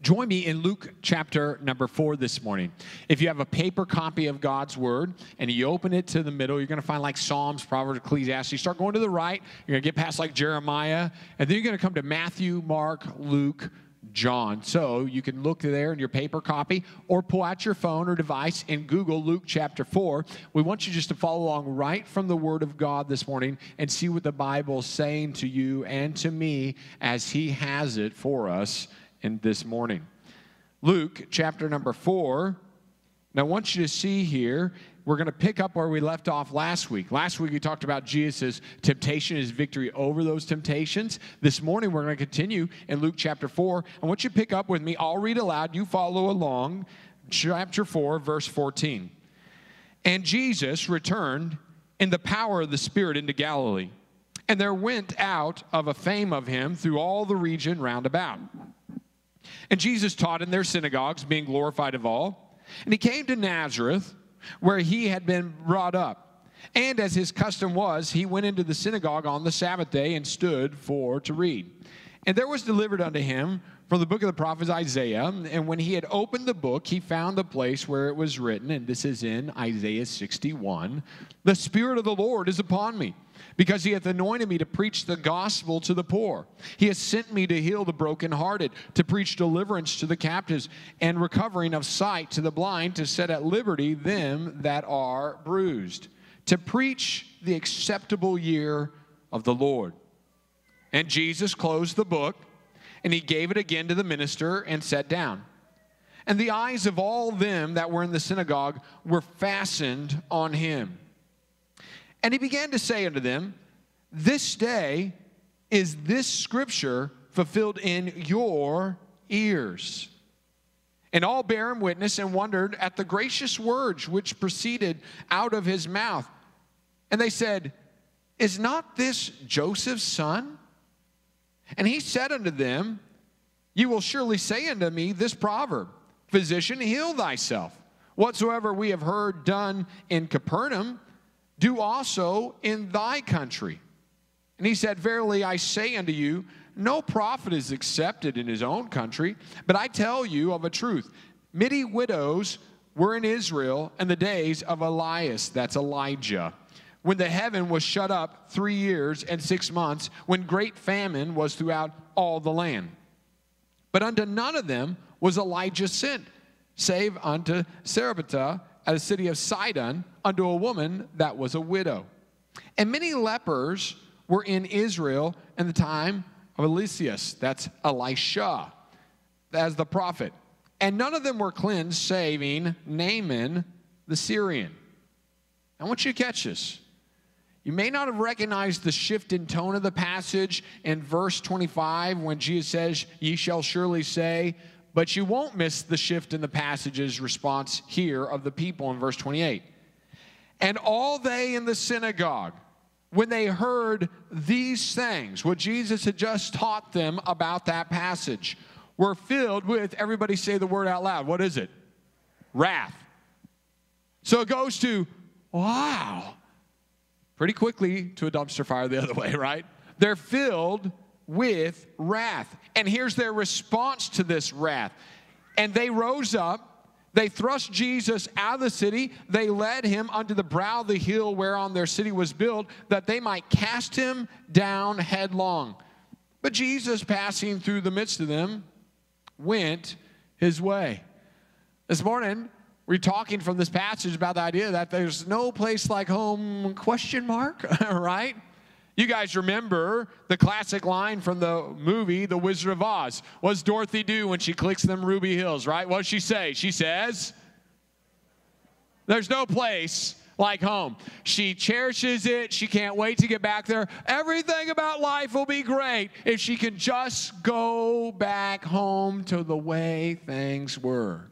Join me in Luke chapter number 4 this morning. If you have a paper copy of God's Word and you open it to the middle, you're going to find like Psalms, Proverbs, Ecclesiastes. You start going to the right, you're going to get past like Jeremiah, and then you're going to come to Matthew, Mark, Luke, John. So you can look there in your paper copy or pull out your phone or device and Google Luke chapter 4. We want you just to follow along right from the Word of God this morning and see what the Bible is saying to you and to me as He has it for us in this morning. Luke chapter number 4. Now I want you to see here, we're going to pick up where we left off last week. Last week we talked about Jesus' temptation, his victory over those temptations. This morning we're going to continue in Luke chapter 4. I want you to pick up with me. I'll read aloud. You follow along. Chapter 4, verse 14. And Jesus returned in the power of the Spirit into Galilee. And there went out of a fame of him through all the region round about. And Jesus taught in their synagogues, being glorified of all. And he came to Nazareth, where he had been brought up. And as his custom was, he went into the synagogue on the Sabbath day and stood to read. And there was delivered unto him from the book of the prophet Isaiah. And when he had opened the book, he found the place where it was written, and this is in Isaiah 61, "The Spirit of the Lord is upon me, because he hath anointed me to preach the gospel to the poor. He has sent me to heal the brokenhearted, to preach deliverance to the captives, and recovering of sight to the blind, to set at liberty them that are bruised, to preach the acceptable year of the Lord." And Jesus closed the book, and he gave it again to the minister and sat down. And the eyes of all them that were in the synagogue were fastened on him. And he began to say unto them, "This day is this scripture fulfilled in your ears." And all bare him witness and wondered at the gracious words which proceeded out of his mouth. And they said, "Is not this Joseph's son?" And he said unto them, "You will surely say unto me this proverb, Physician, heal thyself. Whatsoever we have heard done in Capernaum, do also in thy country." And he said, "Verily I say unto you, no prophet is accepted in his own country. But I tell you of a truth, many widows were in Israel in the days of Elias," that's Elijah, "when the heaven was shut up 3 years and 6 months, when great famine was throughout all the land. But unto none of them was Elijah sent, save unto Sarepta at a city of Sidon, unto a woman that was a widow. And many lepers were in Israel in the time of Eliseus," that's Elisha, as the prophet. "And none of them were cleansed, saving Naaman the Syrian." I want you to catch this. You may not have recognized the shift in tone of the passage in verse 25 when Jesus says, "Ye shall surely say," but you won't miss the shift in the passage's response here of the people in verse 28. "And all they in the synagogue, when they heard these things," what Jesus had just taught them about that passage, "were filled with," everybody say the word out loud. What is it? Wrath. So it goes to, wow, pretty quickly to a dumpster fire the other way, right? They're filled with wrath. And here's their response to this wrath. "And they rose up, they thrust Jesus out of the city, they led him unto the brow of the hill whereon their city was built, that they might cast him down headlong. But Jesus, passing through the midst of them, went his way." This morning, we're talking from this passage about the idea that there's no place like home, question mark, right? You guys remember the classic line from the movie The Wizard of Oz. What does Dorothy do when she clicks them ruby hills, right? What does she say? She says, there's no place like home. She cherishes it. She can't wait to get back there. Everything about life will be great if she can just go back home to the way things were.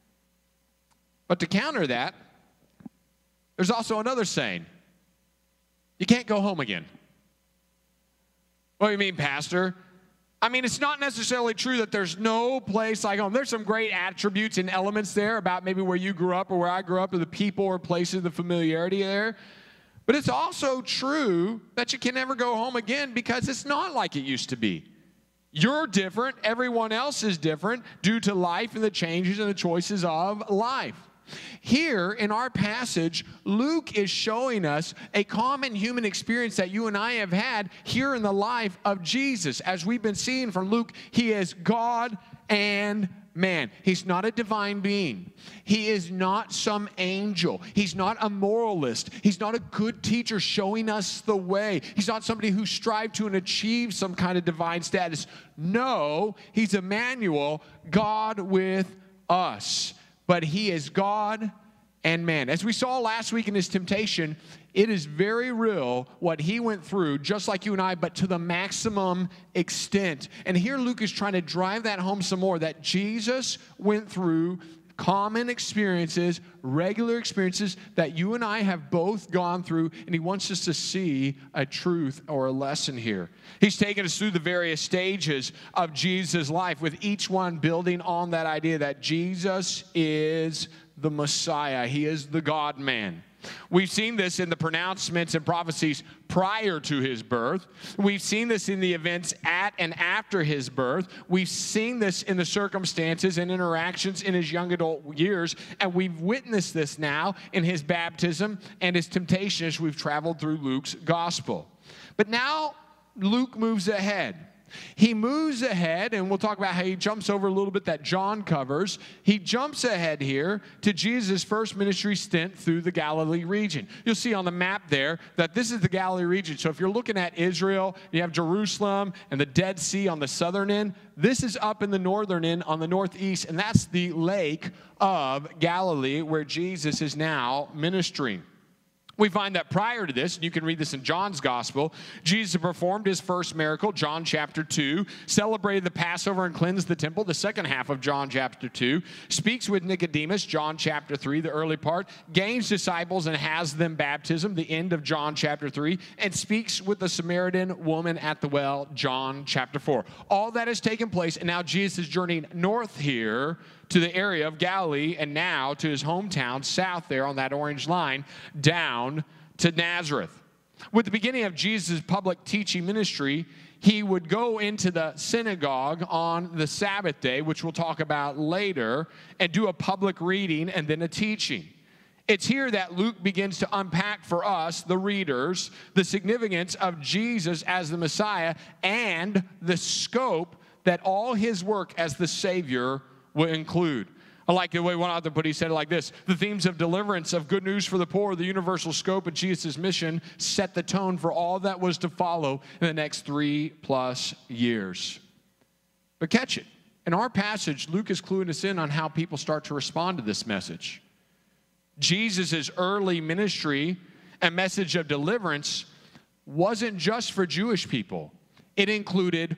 But to counter that, there's also another saying. You can't go home again. What do you mean, Pastor? I mean, it's not necessarily true that there's no place like home. There's some great attributes and elements there about maybe where you grew up or where I grew up, or the people or places, the familiarity there. But it's also true that you can never go home again because it's not like it used to be. You're different. Everyone else is different due to life and the changes and the choices of life. Here in our passage, Luke is showing us a common human experience that you and I have had here in the life of Jesus. As we've been seeing from Luke, he is God and man. He's not a divine being. He is not some angel. He's not a moralist. He's not a good teacher showing us the way. He's not somebody who strived to and achieve some kind of divine status. No, he's Emmanuel, God with us. But he is God and man. As we saw last week in his temptation, it is very real what he went through, just like you and I, but to the maximum extent. And here Luke is trying to drive that home some more, that Jesus went through common experiences, regular experiences that you and I have both gone through, and he wants us to see a truth or a lesson here. He's taken us through the various stages of Jesus' life, with each one building on that idea that Jesus is the Messiah. He is the God-man. We've seen this in the pronouncements and prophecies prior to his birth. We've seen this in the events at and after his birth. We've seen this in the circumstances and interactions in his young adult years. And we've witnessed this now in his baptism and his temptation as we've traveled through Luke's gospel. But now Luke moves ahead. He moves ahead, and we'll talk about how he jumps over a little bit that John covers. He jumps ahead here to Jesus' first ministry stint through the Galilee region. You'll see on the map there that this is the Galilee region. So if you're looking at Israel, you have Jerusalem and the Dead Sea on the southern end. This is up in the northern end on the northeast, and that's the lake of Galilee where Jesus is now ministering. We find that prior to this, and you can read this in John's gospel, Jesus performed his first miracle, John chapter 2, celebrated the Passover and cleansed the temple, the second half of John chapter 2, speaks with Nicodemus, John chapter 3, the early part, gains disciples and has them baptism, the end of John chapter 3, and speaks with the Samaritan woman at the well, John chapter 4. All that has taken place, and now Jesus is journeying north here to the area of Galilee, and now to his hometown south there on that orange line down to Nazareth. With the beginning of Jesus' public teaching ministry, he would go into the synagogue on the Sabbath day, which we'll talk about later, and do a public reading and then a teaching. It's here that Luke begins to unpack for us, the readers, the significance of Jesus as the Messiah and the scope that all his work as the Savior will include. I like the way one author put it. He said it like this: the themes of deliverance, of good news for the poor, the universal scope of Jesus' mission set the tone for all that was to follow in the next 3+ years. But catch it. In our passage, Luke is cluing us in on how people start to respond to this message. Jesus' early ministry and message of deliverance wasn't just for Jewish people. It included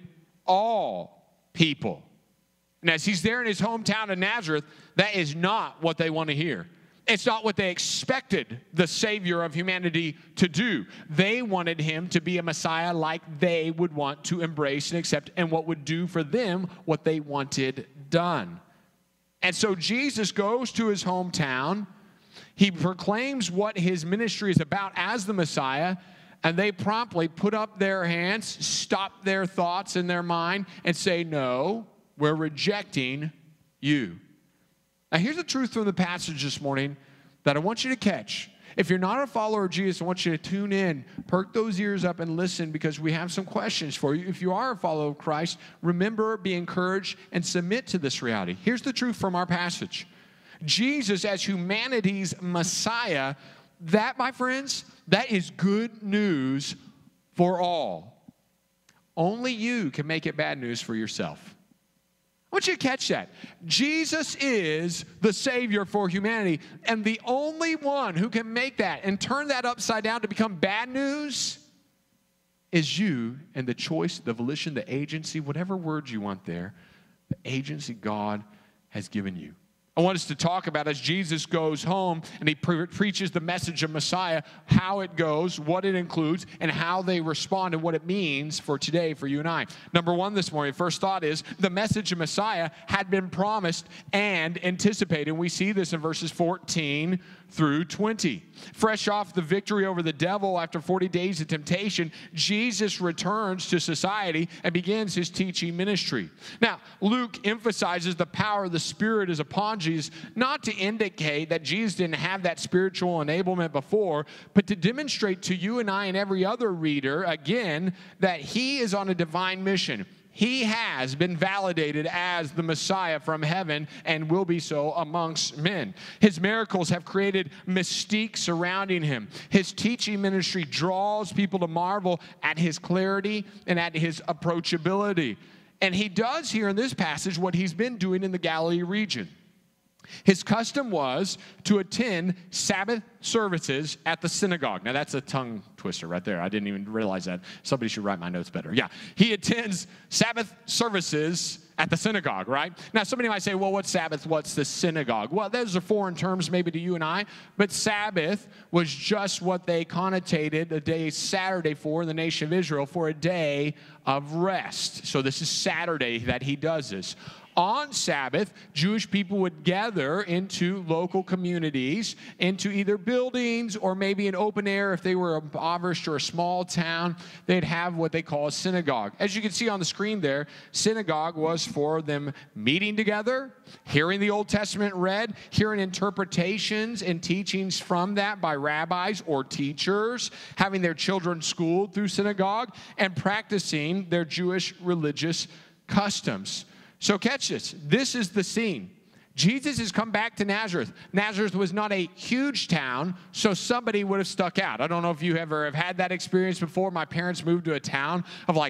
all people. And as he's there in his hometown of Nazareth, that is not what they want to hear. It's not what they expected the Savior of humanity to do. They wanted him to be a Messiah like they would want to embrace and accept, and what would do for them what they wanted done. And so Jesus goes to his hometown. He proclaims what his ministry is about as the Messiah, and they promptly put up their hands, stop their thoughts in their mind, and say, "No, we're rejecting you." Now, here's the truth from the passage this morning that I want you to catch. If you're not a follower of Jesus, I want you to tune in, perk those ears up, and listen, because we have some questions for you. If you are a follower of Christ, remember, be encouraged, and submit to this reality. Here's the truth from our passage. Jesus as humanity's Messiah, that, my friends, that is good news for all. Only you can make it bad news for yourself. I want you to catch that. Jesus is the Savior for humanity, and the only one who can make that and turn that upside down to become bad news is you, and the choice, the volition, the agency, whatever word you want there, the agency God has given you. I want us to talk about as Jesus goes home and he preaches the message of Messiah, how it goes, what it includes, and how they respond and what it means for today for you and I. Number one this morning, first thought is the message of Messiah had been promised and anticipated. We see this in verses 14 through 20. Fresh off the victory over the devil after 40 days of temptation, Jesus returns to society and begins his teaching ministry. Now, Luke emphasizes the power of the Spirit is upon Jesus, not to indicate that Jesus didn't have that spiritual enablement before, but to demonstrate to you and I and every other reader, again, that he is on a divine mission. He has been validated as the Messiah from heaven and will be so amongst men. His miracles have created mystique surrounding him. His teaching ministry draws people to marvel at his clarity and at his approachability. And he does here in this passage what he's been doing in the Galilee region. His custom was to attend Sabbath services at the synagogue. Now, that's a tongue twister right there. I didn't even realize that. Somebody should write my notes better. Yeah, he attends Sabbath services at the synagogue, right? Now, somebody might say, well, what's Sabbath? What's the synagogue? Well, those are foreign terms maybe to you and I, but Sabbath was just what they connotated a day Saturday for in the nation of Israel, for a day of rest. So this is Saturday that he does this. On Sabbath, Jewish people would gather into local communities, into either buildings or maybe an open air. If they were impoverished or a small town, they'd have what they call a synagogue. As you can see on the screen there, synagogue was for them meeting together, hearing the Old Testament read, hearing interpretations and teachings from that by rabbis or teachers, having their children schooled through synagogue, and practicing their Jewish religious customs. So catch this. This is the scene. Jesus has come back to Nazareth. Nazareth was not a huge town, so somebody would have stuck out. I don't know if you ever have had that experience before. My parents moved to a town of like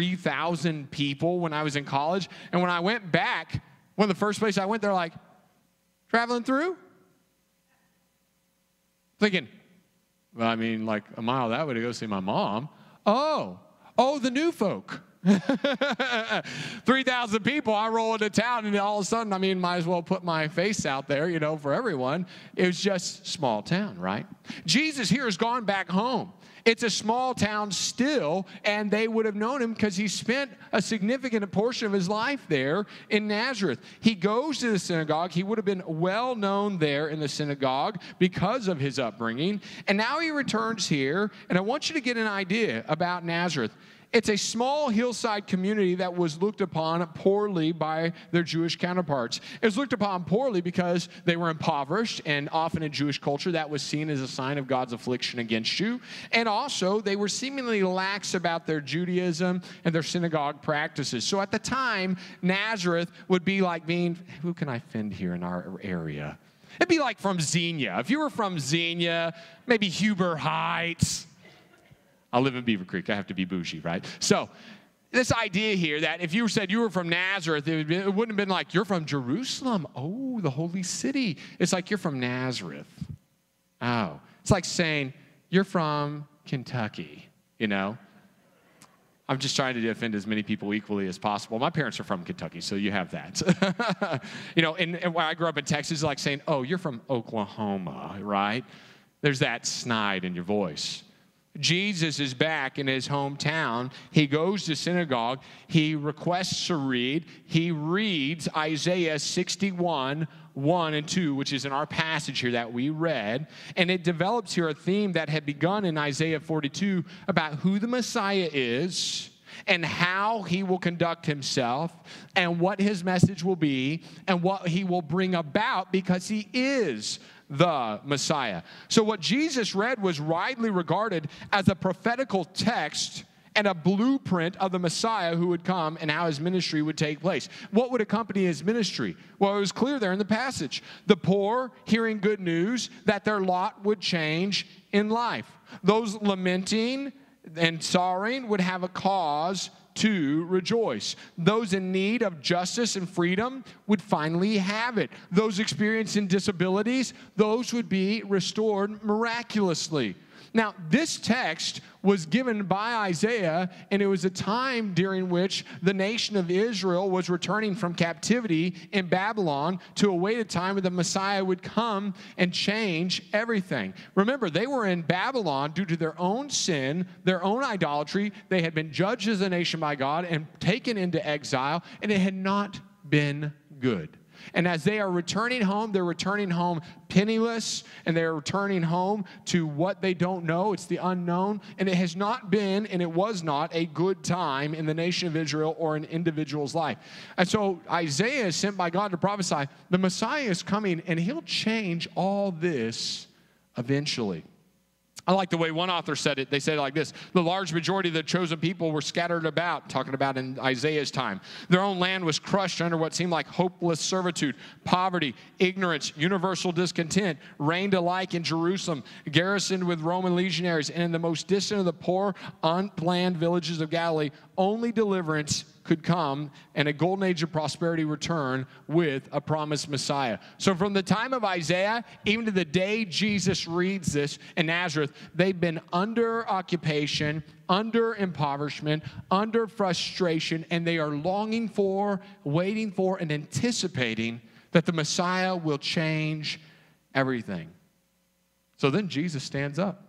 3,000 people when I was in college. And when I went back, one of the first places I went, they're like, traveling through? Thinking, well, I mean, like a mile that way to go see my mom. Oh, the new folk. 3,000 people, I roll into town, and all of a sudden, I mean, might as well put my face out there, you know, for everyone. It was just small town, right? Jesus here has gone back home. It's a small town still, and they would have known him because he spent a significant portion of his life there in Nazareth. He goes to the synagogue. He would have been well known there in the synagogue because of his upbringing. And now he returns here, and I want you to get an idea about Nazareth. It's a small hillside community that was looked upon poorly by their Jewish counterparts. It was looked upon poorly because they were impoverished, and often in Jewish culture that was seen as a sign of God's affliction against you. And also, they were seemingly lax about their Judaism and their synagogue practices. So at the time, Nazareth would be like being, who can I find here in our area? It'd be like from Xenia. If you were from Xenia, maybe Huber Heights. I live in Beaver Creek. I have to be bougie, right? So this idea here that if you said you were from Nazareth, it wouldn't have been like, you're from Jerusalem. Oh, the holy city. It's like, you're from Nazareth. Oh. It's like saying, you're from Kentucky, you know? I'm just trying to defend as many people equally as possible. My parents are from Kentucky, so you have that. You know, and when I grew up in Texas, it's like saying, oh, you're from Oklahoma, right? There's that snide in your voice. Jesus is back in his hometown. He goes to synagogue. He requests to read. He reads Isaiah 61, 1 and 2, which is in our passage here that we read. And it develops here a theme that had begun in Isaiah 42 about who the Messiah is and how he will conduct himself and what his message will be and what he will bring about because he is the Messiah. So what Jesus read was widely regarded as a prophetical text and a blueprint of the Messiah who would come and how his ministry would take place. What would accompany his ministry? Well, it was clear there in the passage. The poor hearing good news that their lot would change in life. Those lamenting and sorrowing would have a cause to rejoice. Those in need of justice and freedom would finally have it. Those experiencing disabilities, those would be restored miraculously. Now, this text was given by Isaiah, and it was a time during which the nation of Israel was returning from captivity in Babylon to await a time when the Messiah would come and change everything. Remember, they were in Babylon due to their own sin, their own idolatry. They had been judged as a nation by God and taken into exile, and it had not been good. And as they are returning home, they're returning home penniless, and they're returning home to what they don't know. It's the unknown. And it has not been, and it was not, a good time in the nation of Israel or an individual's life. And so Isaiah is sent by God to prophesy, the Messiah is coming, and he'll change all this eventually. I like the way one author said it. They said it like this: the large majority of the chosen people were scattered about, talking about in Isaiah's time. Their own land was crushed under what seemed like hopeless servitude. Poverty, ignorance, universal discontent reigned alike in Jerusalem, garrisoned with Roman legionaries, and in the most distant of the poor, unplanned villages of Galilee, only deliverance could come and a golden age of prosperity return with a promised Messiah. So from the time of Isaiah, even to the day Jesus reads this in Nazareth, they've been under occupation, under impoverishment, under frustration, and they are longing for, waiting for, and anticipating that the Messiah will change everything. So then Jesus stands up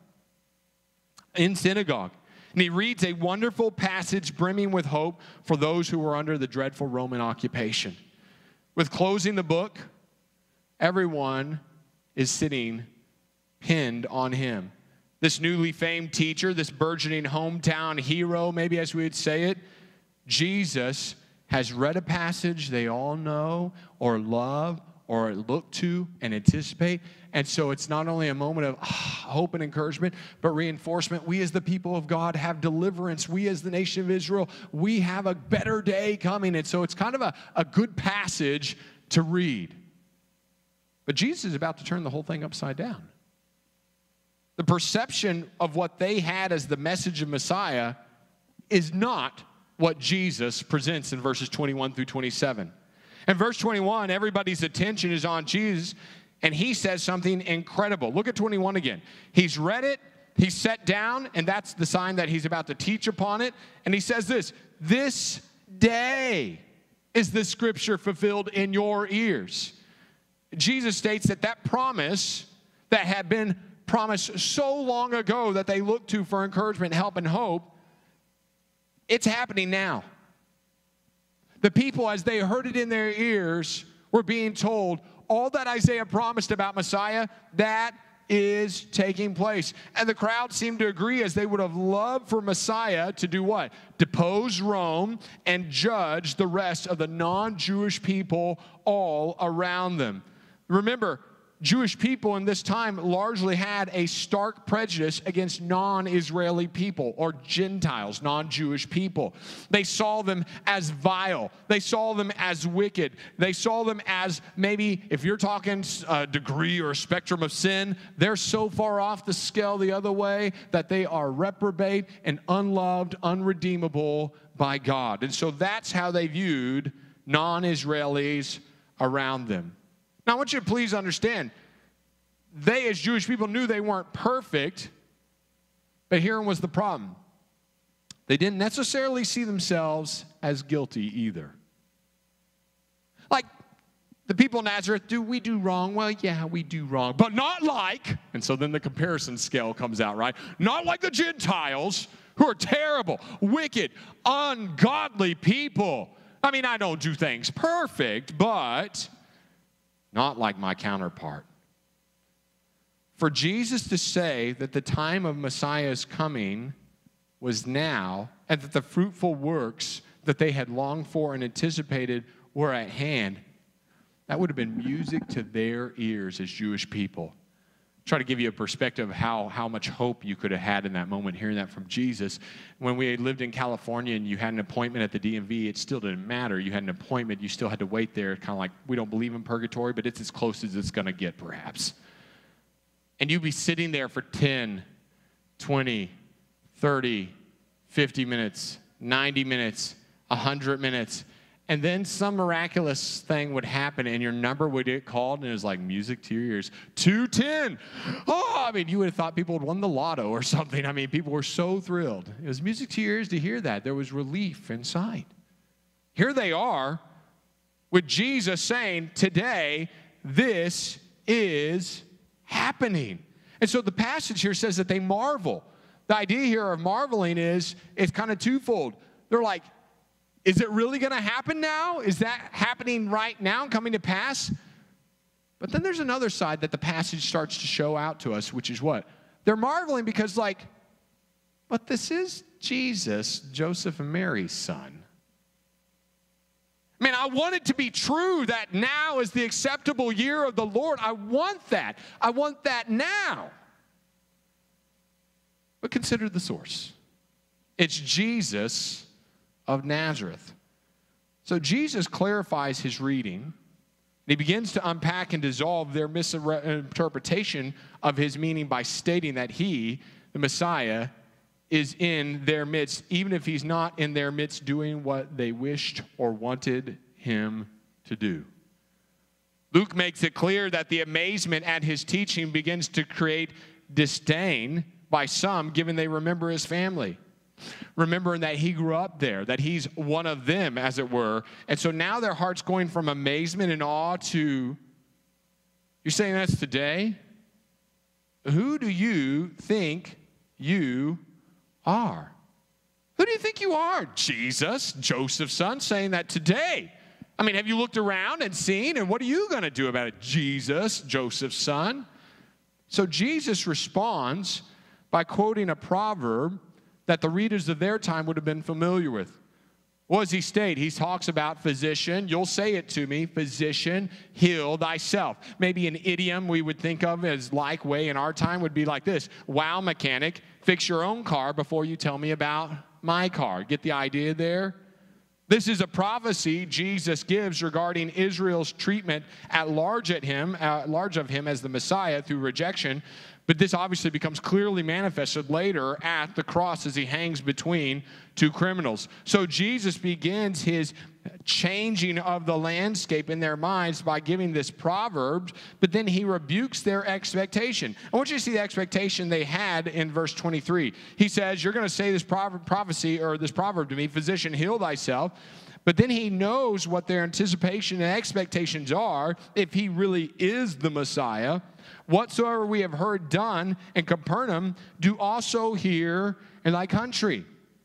in synagogue, and he reads a wonderful passage brimming with hope for those who were under the dreadful Roman occupation. With closing the book, everyone is sitting pinned on him. This newly famed teacher, this burgeoning hometown hero, maybe as we would say it, Jesus has read a passage they all know or love or look to and anticipate. And so it's not only a moment of hope and encouragement, but reinforcement. We as the people of God have deliverance. We as the nation of Israel, we have a better day coming. And so it's kind of a good passage to read. But Jesus is about to turn the whole thing upside down. The perception of what they had as the message of Messiah is not what Jesus presents in verses 21 through 27. In verse 21, everybody's attention is on Jesus, and he says something incredible. Look at 21 again. He's read it, he's sat down, and that's the sign that he's about to teach upon it. And he says this day is the scripture fulfilled in your ears. Jesus states that promise that had been promised so long ago that they looked to for encouragement, help, and hope, it's happening now. The people, as they heard it in their ears, were being told all that Isaiah promised about Messiah, that is taking place. And the crowd seemed to agree, as they would have loved for Messiah to do what? Depose Rome and judge the rest of the non-Jewish people all around them. Remember, Jewish people in this time largely had a stark prejudice against non-Israeli people or Gentiles, non-Jewish people. They saw them as vile. They saw them as wicked. They saw them as, maybe if you're talking a degree or a spectrum of sin, they're so far off the scale the other way that they are reprobate and unloved, unredeemable by God. And so that's how they viewed non-Israelis around them. Now, I want you to please understand, they as Jewish people knew they weren't perfect, but here was the problem. They didn't necessarily see themselves as guilty either. Like, the people in Nazareth, do we do wrong? Well, yeah, we do wrong, but not like, and so then the comparison scale comes out, right? Not like the Gentiles, who are terrible, wicked, ungodly people. I mean, I don't do things perfect, but not like my counterpart. For Jesus to say that the time of Messiah's coming was now, and that the fruitful works that they had longed for and anticipated were at hand, that would have been music to their ears as Jewish people. Try to give you a perspective of how much hope you could have had in that moment, hearing that from Jesus. When we lived in California and you had an appointment at the DMV, it still didn't matter. You had an appointment, you still had to wait there. Kind of like, we don't believe in purgatory, but it's as close as it's going to get, perhaps. And you'd be sitting there for 10, 20, 30, 50 minutes, 90 minutes, 100 minutes, and then some miraculous thing would happen and your number would get called and it was like music to your ears. 210. Oh, I mean, you would have thought people had won the lotto or something. I mean, people were so thrilled. It was music to your ears to hear that. There was relief inside. Here they are with Jesus saying, today, this is happening. And so the passage here says that they marvel. The idea here of marveling is it's kind of twofold. They're like, is it really going to happen now? Is that happening right now and coming to pass? But then there's another side that the passage starts to show out to us, which is what? They're marveling because like, but this is Jesus, Joseph and Mary's son. Man, I want it to be true that now is the acceptable year of the Lord. I want that. I want that now. But consider the source. It's Jesus of Nazareth. So Jesus clarifies his reading. And he begins to unpack and dissolve their misinterpretation of his meaning by stating that he, the Messiah, is in their midst, even if he's not in their midst doing what they wished or wanted him to do. Luke makes it clear that the amazement at his teaching begins to create disdain by some, given they remember his family. Remembering that he grew up there, that he's one of them, as it were. And so now their heart's going from amazement and awe to, you're saying that's today? Who do you think you are? Who do you think you are? Jesus, Joseph's son, saying that today. I mean, have you looked around and seen, and what are you going to do about it? Jesus, Joseph's son. So Jesus responds by quoting a proverb that the readers of their time would have been familiar with. What does he state? He talks about physician. You'll say it to me. Physician, heal thyself. Maybe an idiom we would think of as like way in our time would be like this. Wow, mechanic, fix your own car before you tell me about my car. Get the idea there? This is a prophecy Jesus gives regarding Israel's treatment at large of him as the Messiah through rejection. But this obviously becomes clearly manifested later at the cross as he hangs between two criminals. So Jesus begins his changing of the landscape in their minds by giving this proverb, but then he rebukes their expectation. I want you to see the expectation they had in verse 23. He says, you're going to say this prophecy or this proverb to me, physician, heal thyself. But then he knows what their anticipation and expectations are if he really is the Messiah. Whatsoever we have heard done in Capernaum, do also here in thy country.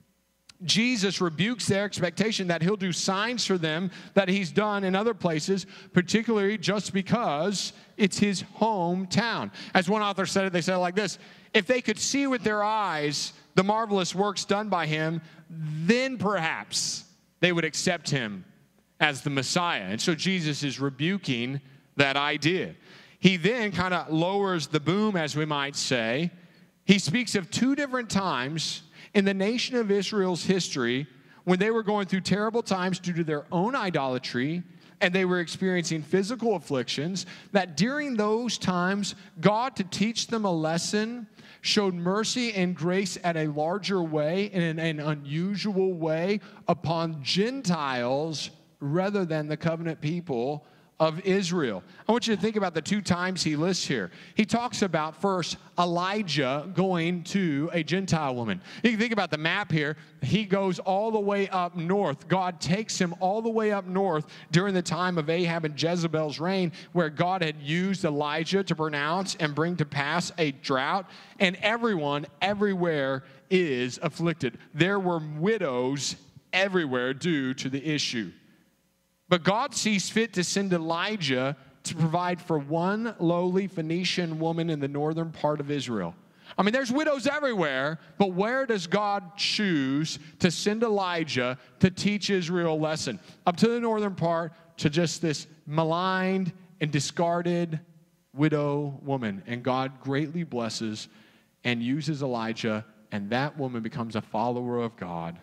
Jesus rebukes their expectation that he'll do signs for them that he's done in other places, particularly just because it's his hometown. As one author said it, they said it like this: if they could see with their eyes the marvelous works done by him, then perhaps they would accept him as the Messiah. And so Jesus is rebuking that idea. He then kind of lowers the boom, as we might say. He speaks of two different times in the nation of Israel's history when they were going through terrible times due to their own idolatry and they were experiencing physical afflictions, that during those times, God, to teach them a lesson, showed mercy and grace at a larger way, in an unusual way, upon Gentiles rather than the covenant people of Israel. I want you to think about the two times he lists here. He talks about first Elijah going to a Gentile woman. You can think about the map here. He goes all the way up north. God takes him all the way up north during the time of Ahab and Jezebel's reign, where God had used Elijah to pronounce and bring to pass a drought. And everyone, everywhere is afflicted. There were widows everywhere due to the issue. But God sees fit to send Elijah to provide for one lowly Phoenician woman in the northern part of Israel. I mean, there's widows everywhere, but where does God choose to send Elijah to teach Israel a lesson? Up to the northern part, to just this maligned and discarded widow woman. And God greatly blesses and uses Elijah, and that woman becomes a follower of God.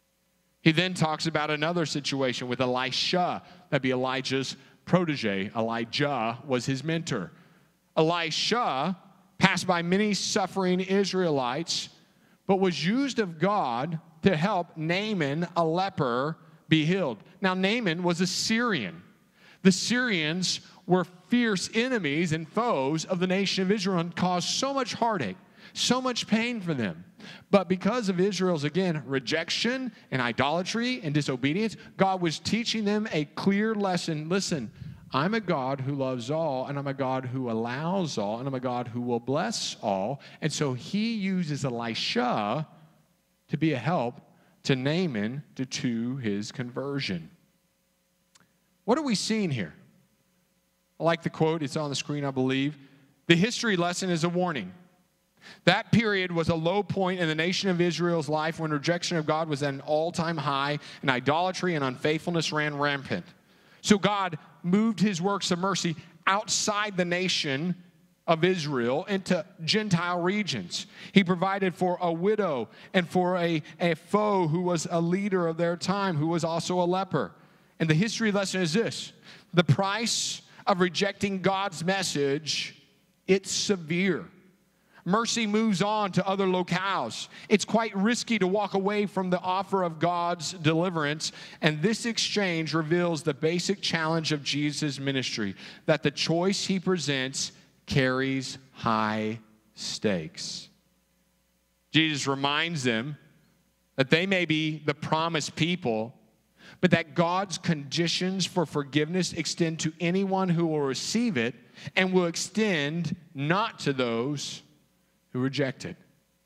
He then talks about another situation with Elisha. That'd be Elijah's protege. Elijah was his mentor. Elisha passed by many suffering Israelites, but was used of God to help Naaman, a leper, be healed. Now, Naaman was a Syrian. The Syrians were fierce enemies and foes of the nation of Israel and caused so much heartache, so much pain for them. But because of Israel's, again, rejection and idolatry and disobedience, God was teaching them a clear lesson. Listen, I'm a God who loves all, and I'm a God who allows all, and I'm a God who will bless all. And so he uses Elisha to be a help to Naaman to his conversion. What are we seeing here? I like the quote. It's on the screen, I believe. The history lesson is a warning. That period was a low point in the nation of Israel's life when rejection of God was at an all-time high and idolatry and unfaithfulness ran rampant. So God moved his works of mercy outside the nation of Israel into Gentile regions. He provided for a widow and for a foe who was a leader of their time, who was also a leper. And the history lesson is this: the price of rejecting God's message, it's severe. Mercy moves on to other locales. It's quite risky to walk away from the offer of God's deliverance, and this exchange reveals the basic challenge of Jesus' ministry, that the choice he presents carries high stakes. Jesus reminds them that they may be the promised people, but that God's conditions for forgiveness extend to anyone who will receive it and will extend not to those who reject it.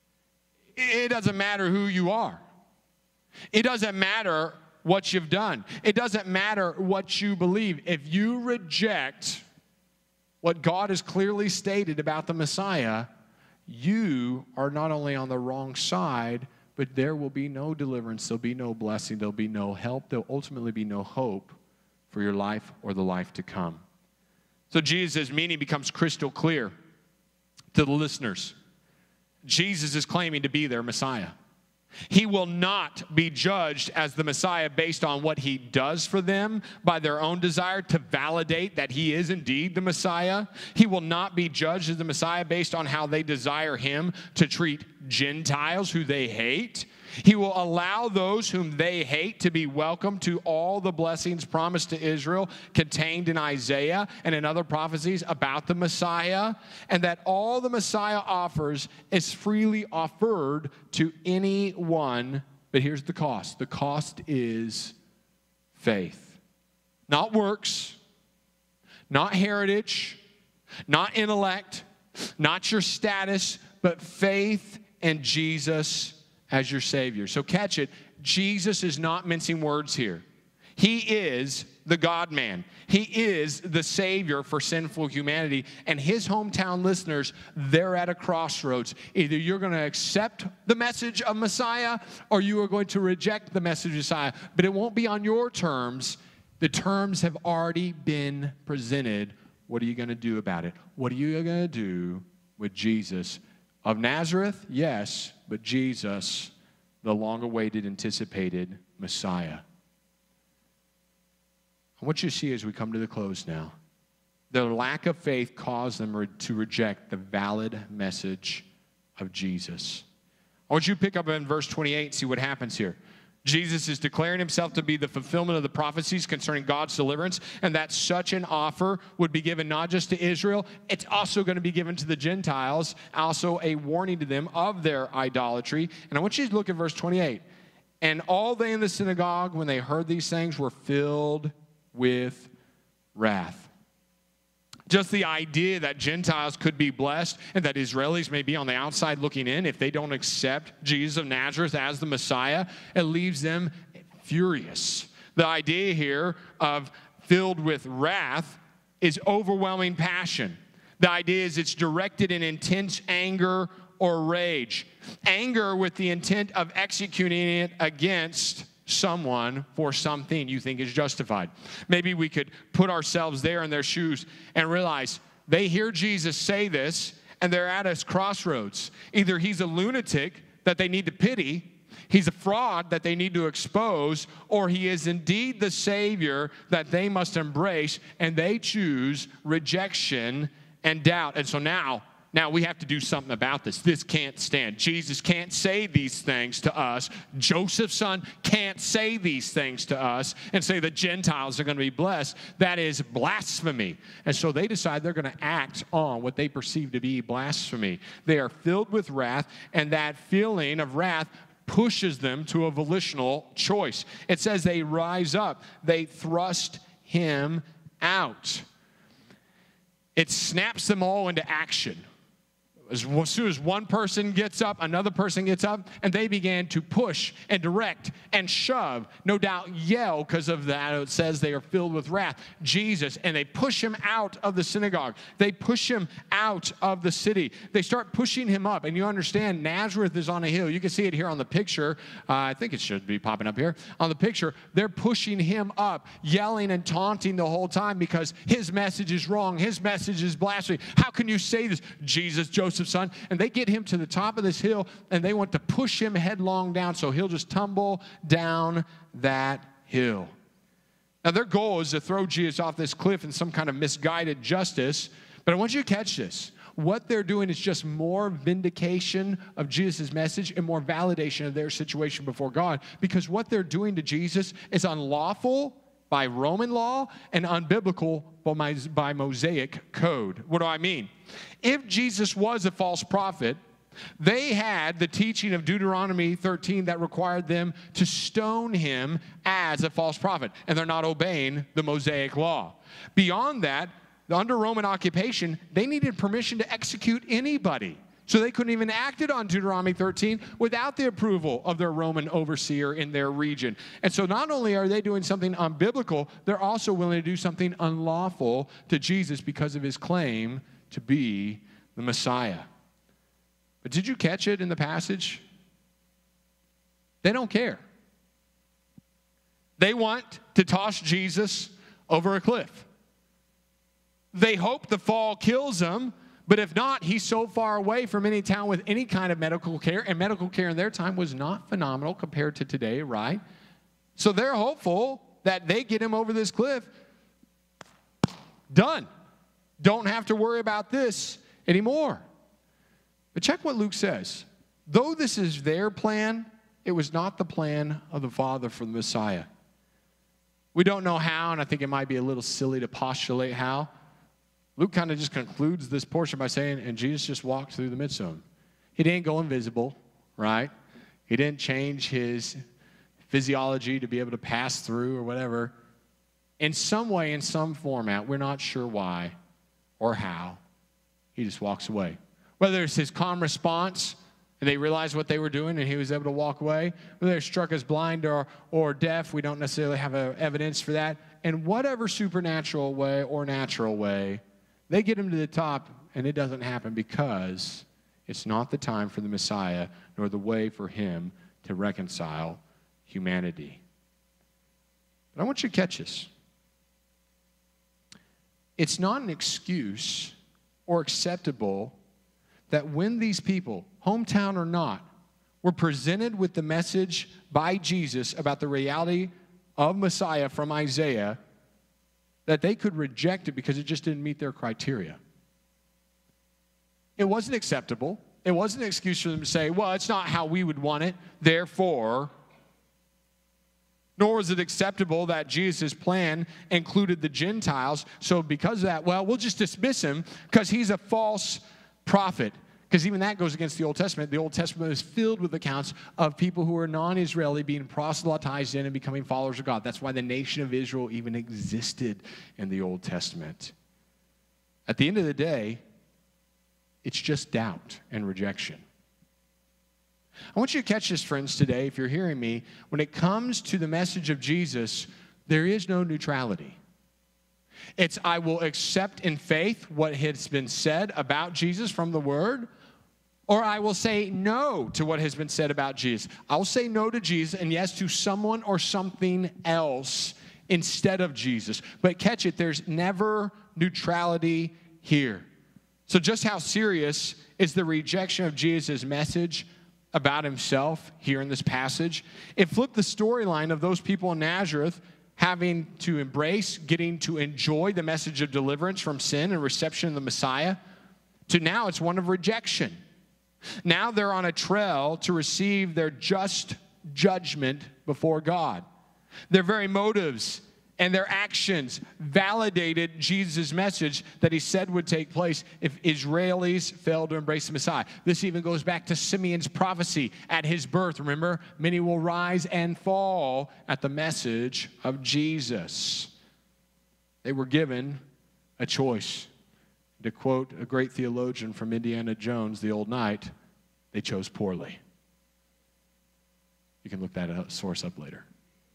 It doesn't matter who you are. It doesn't matter what you've done. It doesn't matter what you believe. If you reject what God has clearly stated about the Messiah, you are not only on the wrong side, but there will be no deliverance, there'll be no blessing, there'll be no help, there'll ultimately be no hope for your life or the life to come. So Jesus' meaning becomes crystal clear to the listeners. Jesus is claiming to be their Messiah. He will not be judged as the Messiah based on what he does for them by their own desire to validate that he is indeed the Messiah. He will not be judged as the Messiah based on how they desire him to treat Gentiles who they hate. He will allow those whom they hate to be welcome to all the blessings promised to Israel contained in Isaiah and in other prophecies about the Messiah, and that all the Messiah offers is freely offered to anyone. But here's the cost. The cost is faith. Not works, not heritage, not intellect, not your status, but faith in Jesus as your Savior. So catch it. Jesus is not mincing words here. He is the God-man. He is the Savior for sinful humanity. And his hometown listeners, they're at a crossroads. Either you're going to accept the message of Messiah or you are going to reject the message of Messiah. But it won't be on your terms. The terms have already been presented. What are you going to do about it? What are you going to do with Jesus of Nazareth? Yes, but Jesus, the long-awaited, anticipated Messiah. I want you to see as we come to the close now, their lack of faith caused them to reject the valid message of Jesus. I want you to pick up in verse 28 and see what happens here. Jesus is declaring himself to be the fulfillment of the prophecies concerning God's deliverance, and that such an offer would be given not just to Israel, it's also going to be given to the Gentiles, also a warning to them of their idolatry. And I want you to look at verse 28. And all they in the synagogue, when they heard these things, were filled with wrath. Just the idea that Gentiles could be blessed and that Israelis may be on the outside looking in if they don't accept Jesus of Nazareth as the Messiah, it leaves them furious. The idea here of filled with wrath is overwhelming passion. The idea is it's directed in intense anger or rage. Anger with the intent of executing it against someone for something you think is justified. Maybe we could put ourselves there in their shoes and realize they hear Jesus say this and they're at a crossroads. Either he's a lunatic that they need to pity, he's a fraud that they need to expose, or he is indeed the Savior that they must embrace, and they choose rejection and doubt. And so now Now we have to do something about this. This can't stand. Jesus can't say these things to us. Joseph's son can't say these things to us and say the Gentiles are going to be blessed. That is blasphemy. And so they decide they're going to act on what they perceive to be blasphemy. They are filled with wrath, and that feeling of wrath pushes them to a volitional choice. It says they rise up. They thrust him out. It snaps them all into action. As soon as one person gets up, another person gets up, and they began to push and direct and shove, no doubt yell because of that. It says they are filled with wrath. Jesus, and they push him out of the synagogue. They push him out of the city. They start pushing him up, and you understand Nazareth is on a hill. You can see it here on the picture. I think it should be popping up here. On the picture, they're pushing him up, yelling and taunting the whole time because his message is wrong. His message is blasphemy. How can you say this? Jesus, Joseph's son. And they get him to the top of this hill, and they want to push him headlong down so he'll just tumble down that hill. Now, their goal is to throw Jesus off this cliff in some kind of misguided justice, but I want you to catch this. What they're doing is just more vindication of Jesus' message and more validation of their situation before God, because what they're doing to Jesus is unlawful by Roman law and unbiblical by Mosaic code. What do I mean? If Jesus was a false prophet, they had the teaching of Deuteronomy 13 that required them to stone him as a false prophet, and they're not obeying the Mosaic law. Beyond that, under Roman occupation, they needed permission to execute anybody. So they couldn't even act it on Deuteronomy 13 without the approval of their Roman overseer in their region. And so not only are they doing something unbiblical, they're also willing to do something unlawful to Jesus because of his claim to be the Messiah. But did you catch it in the passage? They don't care. They want to toss Jesus over a cliff. They hope the fall kills him. But if not, he's so far away from any town with any kind of medical care, and medical care in their time was not phenomenal compared to today, right? So they're hopeful that they get him over this cliff. Done. Don't have to worry about this anymore. But check what Luke says. Though this is their plan, it was not the plan of the Father for the Messiah. We don't know how, and I think it might be a little silly to postulate how. Luke kind of just concludes this portion by saying, and Jesus just walked through the midst of them. He didn't go invisible, right? He didn't change his physiology to be able to pass through or whatever. In some way, in some format, we're not sure why or how, he just walks away. Whether it's his calm response, and they realized what they were doing and he was able to walk away, whether they're struck as blind or deaf, we don't necessarily have evidence for that. In whatever supernatural way or natural way, they get him to the top, and it doesn't happen because it's not the time for the Messiah nor the way for him to reconcile humanity. But I want you to catch this. It's not an excuse or acceptable that when these people, hometown or not, were presented with the message by Jesus about the reality of Messiah from Isaiah, that they could reject it because it just didn't meet their criteria. It wasn't acceptable. It wasn't an excuse for them to say, well, it's not how we would want it, therefore. Nor was it acceptable that Jesus' plan included the Gentiles. So because of that, well, we'll just dismiss him because he's a false prophet. Because even that goes against the Old Testament. The Old Testament is filled with accounts of people who are non-Israeli being proselytized in and becoming followers of God. That's why the nation of Israel even existed in the Old Testament. At the end of the day, it's just doubt and rejection. I want you to catch this, friends, today, if you're hearing me. When it comes to the message of Jesus, there is no neutrality. It's I will accept in faith what has been said about Jesus from the Word, or I will say no to what has been said about Jesus. I'll say no to Jesus and yes to someone or something else instead of Jesus. But catch it, there's never neutrality here. So just how serious is the rejection of Jesus' message about himself here in this passage? It flipped the storyline of those people in Nazareth having to embrace, getting to enjoy the message of deliverance from sin and reception of the Messiah. to now it's one of rejection. Now they're on a trail to receive their just judgment before God. Their very motives and their actions validated Jesus' message that he said would take place if Israelis failed to embrace the Messiah. This even goes back to Simeon's prophecy at his birth. Remember, many will rise and fall at the message of Jesus. They were given a choice. To quote a great theologian from Indiana Jones, the old knight, they chose poorly. You can look that source up later.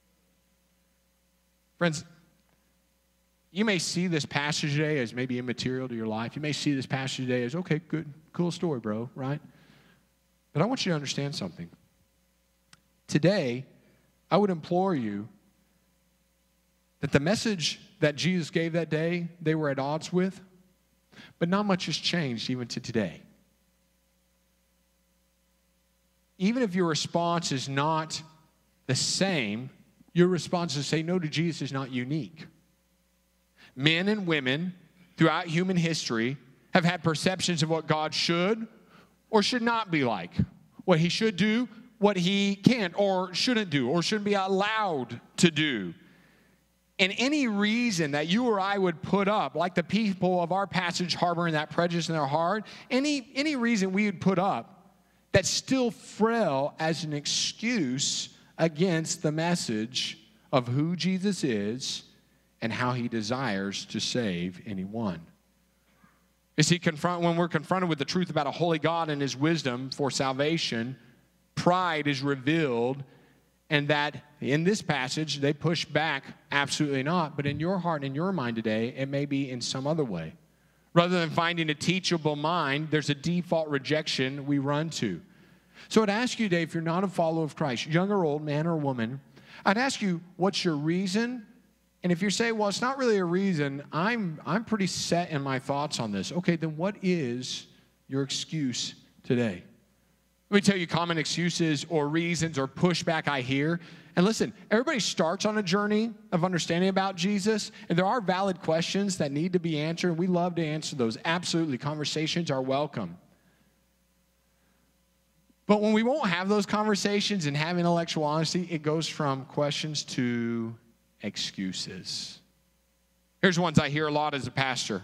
Friends, you may see this passage today as maybe immaterial to your life. You may see this passage today as, okay, good, cool story, bro, right? But I want you to understand something. Today, I would implore you that the message that Jesus gave that day, they were at odds with, but not much has changed even to today. Even if your response is not the same, your response to say no to Jesus is not unique. Men and women throughout human history have had perceptions of what God should or should not be like, what he should do, what he can't or shouldn't do, or shouldn't be allowed to do. And any reason that you or I would put up, like the people of our passage harboring that prejudice in their heart, any reason we would put up that's still frail as an excuse against the message of who Jesus is and how he desires to save anyone. You see, when we're confronted with the truth about a holy God and his wisdom for salvation, pride is revealed, and that in this passage, they push back, absolutely not. But in your heart and in your mind today, it may be in some other way. Rather than finding a teachable mind, there's a default rejection we run to. So I'd ask you today, if you're not a follower of Christ, young or old, man or woman, I'd ask you, what's your reason? And if you say, well, it's not really a reason, I'm pretty set in my thoughts on this. Okay, then what is your excuse today? Let me tell you common excuses or reasons or pushback I hear. And listen, everybody starts on a journey of understanding about Jesus, and there are valid questions that need to be answered, and we love to answer those. Absolutely, conversations are welcome. But when we won't have those conversations and have intellectual honesty, it goes from questions to excuses. Here's ones I hear a lot as a pastor.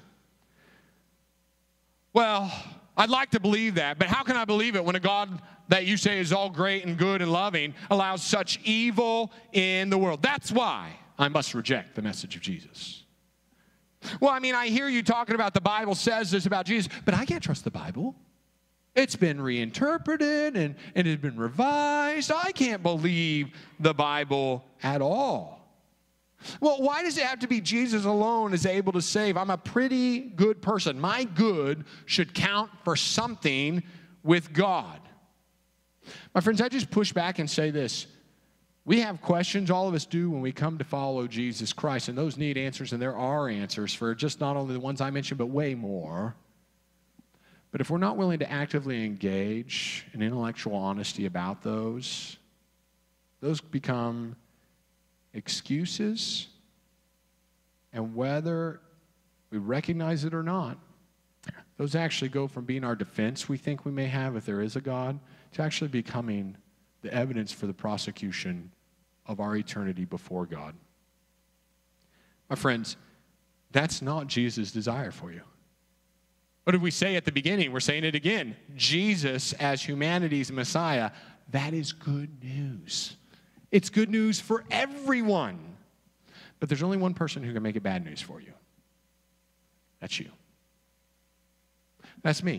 Well, I'd like to believe that, but how can I believe it when a God that you say is all great and good and loving allows such evil in the world? That's why I must reject the message of Jesus. Well, I mean, I hear you talking about the Bible says this about Jesus, but I can't trust the Bible. It's been reinterpreted and it has been revised. I can't believe the Bible at all. Well, why does it have to be Jesus alone is able to save? I'm a pretty good person. My good should count for something with God. My friends, I just push back and say this. We have questions, all of us do, when we come to follow Jesus Christ, and those need answers, and there are answers for just not only the ones I mentioned, but way more. But if we're not willing to actively engage in intellectual honesty about those become excuses, and whether we recognize it or not, those actually go from being our defense we think we may have if there is a God to actually becoming the evidence for the prosecution of our eternity before God. My friends, that's not Jesus' desire for you. What did we say at the beginning? We're saying it again. Jesus as humanity's Messiah, that is good news. It's good news for everyone. But there's only one person who can make it bad news for you. That's you. That's me.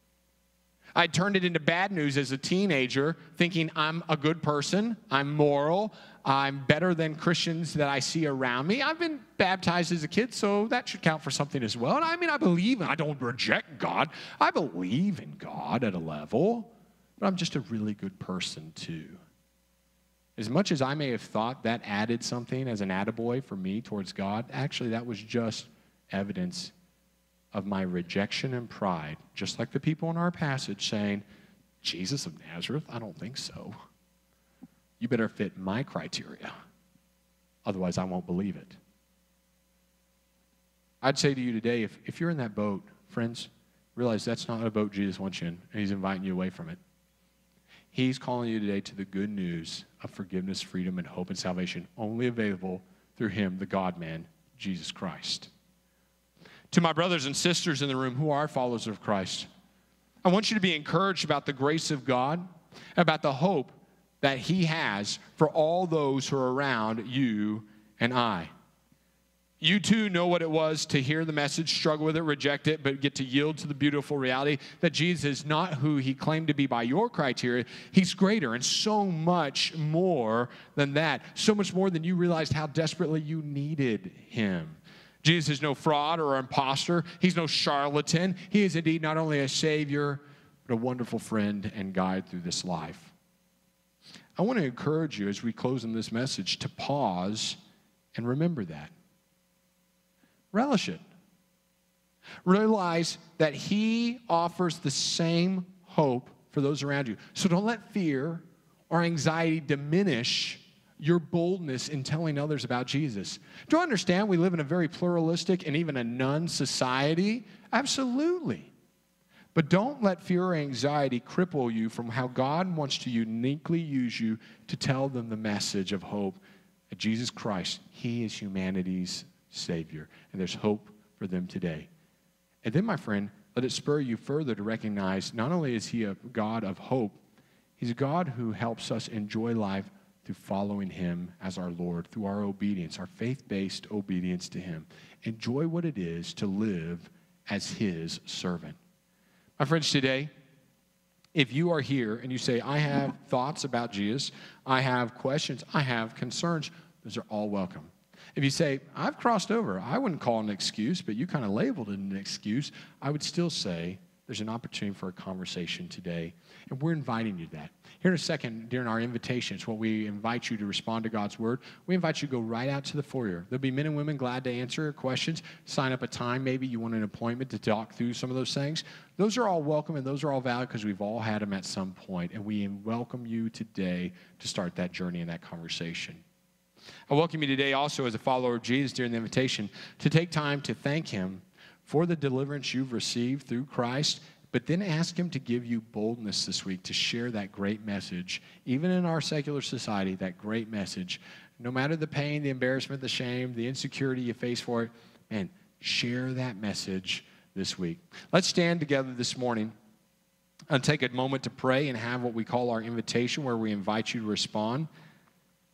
I turned it into bad news as a teenager, thinking I'm a good person, I'm moral, I'm better than Christians that I see around me. I've been baptized as a kid, so that should count for something as well. And I mean, I believe, I don't reject God. I believe in God at a level, but I'm just a really good person too. As much as I may have thought that added something as an attaboy for me towards God, actually that was just evidence of my rejection and pride, just like the people in our passage saying, Jesus of Nazareth? I don't think so. You better fit my criteria. Otherwise, I won't believe it. I'd say to you today, if you're in that boat, friends, realize that's not a boat Jesus wants you in, and he's inviting you away from it. He's calling you today to the good news of forgiveness, freedom, and hope and salvation, only available through him, the God-man, Jesus Christ. To my brothers and sisters in the room who are followers of Christ, I want you to be encouraged about the grace of God, about the hope that he has for all those who are around you and I. You too know what it was to hear the message, struggle with it, reject it, but get to yield to the beautiful reality that Jesus is not who he claimed to be by your criteria. He's greater and so much more than that. So much more than you realized how desperately you needed him. Jesus is no fraud or imposter. He's no charlatan. He is indeed not only a Savior, but a wonderful friend and guide through this life. I want to encourage you as we close in this message to pause and remember that. Relish it. Realize that he offers the same hope for those around you. So don't let fear or anxiety diminish your boldness in telling others about Jesus. Do you understand we live in a very pluralistic and even a none society? Absolutely. But don't let fear or anxiety cripple you from how God wants to uniquely use you to tell them the message of hope that Jesus Christ, he is humanity's Savior, and there's hope for them today. And then, my friend, let it spur you further to recognize not only is he a God of hope, he's a God who helps us enjoy life through following him as our Lord, through our obedience, our faith-based obedience to him. Enjoy what it is to live as his servant. My friends, today, if you are here and you say, I have thoughts about Jesus, I have questions, I have concerns, those are all welcome. If you say, I've crossed over, I wouldn't call it an excuse, but you kind of labeled it an excuse, I would still say there's an opportunity for a conversation today, and we're inviting you to that. Here in a second, during our invitations, when we invite you to respond to God's word, we invite you to go right out to the foyer. There'll be men and women glad to answer your questions, sign up a time, maybe you want an appointment to talk through some of those things. Those are all welcome, and those are all valid because we've all had them at some point, and we welcome you today to start that journey and that conversation. I welcome you today also as a follower of Jesus during the invitation to take time to thank him for the deliverance you've received through Christ, but then ask him to give you boldness this week to share that great message, even in our secular society, that great message. No matter the pain, the embarrassment, the shame, the insecurity you face for it, man, share that message this week. Let's stand together this morning and take a moment to pray and have what we call our invitation, where we invite you to respond.